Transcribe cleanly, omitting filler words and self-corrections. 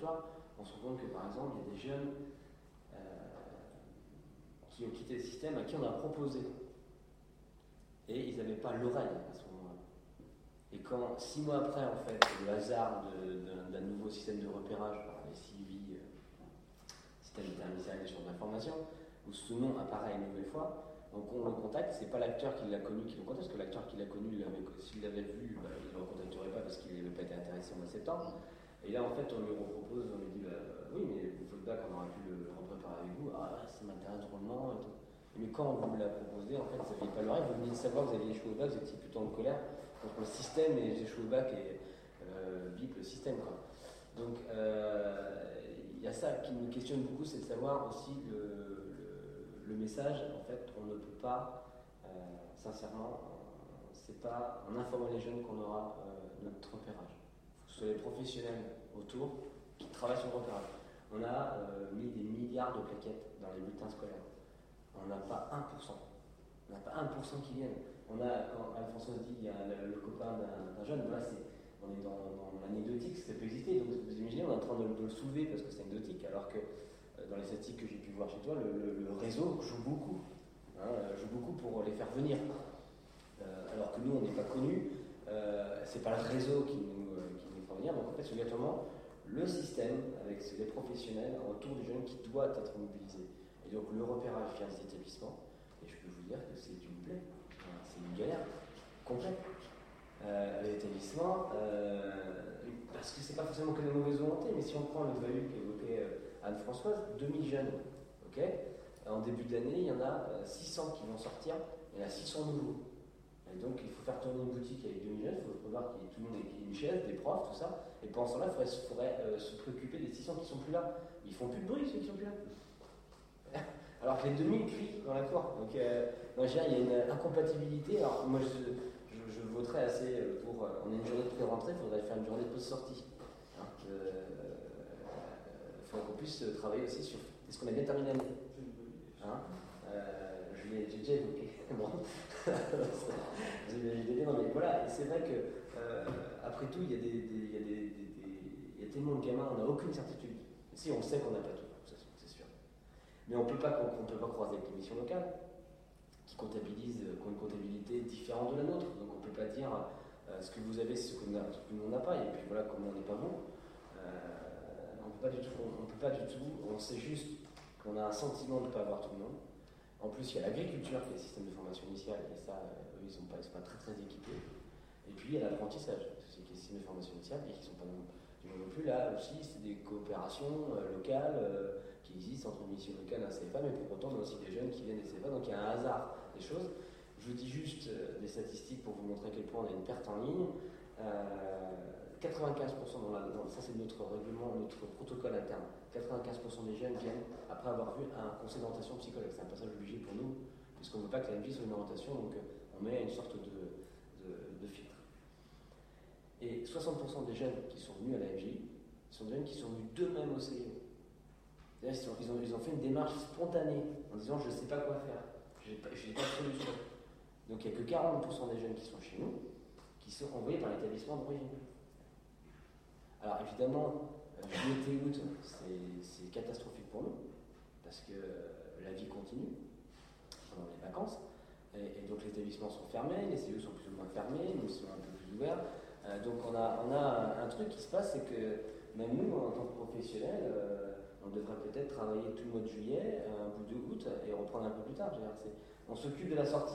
territoire, on se rend compte que par exemple, il y a des jeunes qui ont quitté le système, à qui on a proposé. Et ils n'avaient pas l'oreille à ce moment-là. Et quand, 6 mois après, en fait, le hasard d'un nouveau système de repérage par les CIVI, système interministériel des de l'information, où ce nom apparaît une nouvelle fois, donc on le contacte, c'est pas l'acteur qui l'a connu qui le contacte, parce que l'acteur qui l'a connu, s'il l'avait vu, bah, il ne le recontacterait pas parce qu'il n'avait pas été intéressé au mois de septembre. Et là, en fait, on lui repropose, on lui dit oui, mais vous faites back, on aurait pu le repréparer avec vous. Ah, ça m'intéresse drôlement et tout. Mais quand on vous l'a proposé, en fait, vous n'aviez pas l'oreille, vous veniez de savoir que vous aviez échoué au bac, vous étiez plutôt en colère contre le système et j'ai échoué au bac et bip le système, quoi. Donc, il y a ça qui nous questionne beaucoup, c'est de savoir aussi le message. En fait, on ne peut pas, sincèrement, c'est pas en informant les jeunes qu'on aura notre repérage. Il faut que ce soit les professionnels autour qui travaillent sur le repérage. On a mis des milliards de plaquettes dans les bulletins scolaires. On n'a pas 1%. On n'a pas 1% qui viennent. On a, quand Anne-Françoise dit, il y a le copain d'un jeune, voilà, on est dans l'anecdotique, ça peut exister. Donc vous imaginez, on est en train de le soulever parce que c'est anecdotique, alors que dans les statistiques que j'ai pu voir chez toi, le réseau joue beaucoup. Joue beaucoup pour les faire venir. Alors que nous, on n'est pas connus, c'est pas le réseau qui nous fait venir. Donc en fait, c'est obligatoirement le système, avec les professionnels, autour des jeunes qui doit être mobilisé. Et donc le repérage via les établissements, et je peux vous dire que c'est une plaie, c'est une galère complète. Les établissements, parce que c'est pas forcément que de mauvaise volonté, mais si on prend le value qu'évoquait Anne-Françoise, 2000 jeunes, ok, en début d'année, il y en a 600 qui vont sortir, il y en a 600 nouveaux. Et donc il faut faire tourner une boutique avec 2000 jeunes, il faut prévoir qu'il y ait tout le monde ait une chaise, des profs, tout ça, et pendant ce temps-là, il faudrait se préoccuper des 600 qui sont plus là. Ils font plus de bruit, ceux qui sont plus là. Alors que les 2000 crient dans la cour. Donc, moi, je dirais, il y a une incompatibilité. Alors, moi, je voterais assez pour. On a une journée de pré-rentrée, il faudrait faire une journée de post-sortie. Il faudrait qu'on puisse travailler aussi sur. Est-ce qu'on a bien terminé l'année j'ai déjà évoqué. Bon. Non, mais voilà, et c'est vrai que, après tout, il y a tellement de gamins, on n'a aucune certitude. Si, on sait qu'on n'a pas tout. Mais on ne peut pas croiser avec les missions locales, qui ont une comptabilité différente de la nôtre. Donc on ne peut pas dire ce que vous avez, ce que nous n'a pas, et puis voilà comment on n'est pas bon. On ne peut pas du tout, on sait juste qu'on a un sentiment de ne pas avoir tout le monde. En plus, il y a l'agriculture qui est le système de formation initiale, et ça, eux, ils ne sont pas très équipés. Et puis il y a l'apprentissage, c'est qui est le système de formation initiale, et qui ne sont pas non plus. Là aussi, c'est des coopérations locales qui existent entre une mission locale et un CFA, mais pour autant, on a aussi des jeunes qui viennent des CFA, donc il y a un hasard des choses. Je vous dis juste des statistiques pour vous montrer à quel point on a une perte en ligne. 95%, ça c'est notre règlement, notre protocole interne, 95% des jeunes viennent après avoir vu un conseil d'orientation psychologue. C'est un passage obligé pour nous, puisqu'on ne veut pas que la MJ soit une orientation, donc on met une sorte de filtre. Et 60% des jeunes qui sont venus à la MJ sont des jeunes qui sont venus d'eux-mêmes au CIO. Ils ont fait une démarche spontanée en disant je ne sais pas quoi faire, je n'ai pas de solution. Donc il n'y a que 40% des jeunes qui sont chez nous qui sont envoyés par l'établissement d'origine. Alors évidemment, juillet et août, c'est catastrophique pour nous, parce que la vie continue pendant les vacances, et donc les établissements sont fermés, les CE sont plus ou moins fermés, nous sommes un peu plus ouverts. Donc on a un truc qui se passe, c'est que même nous, en tant que professionnels, on devrait peut-être travailler tout le mois de juillet, un bout de août, et reprendre un peu plus tard. On s'occupe de la sortie.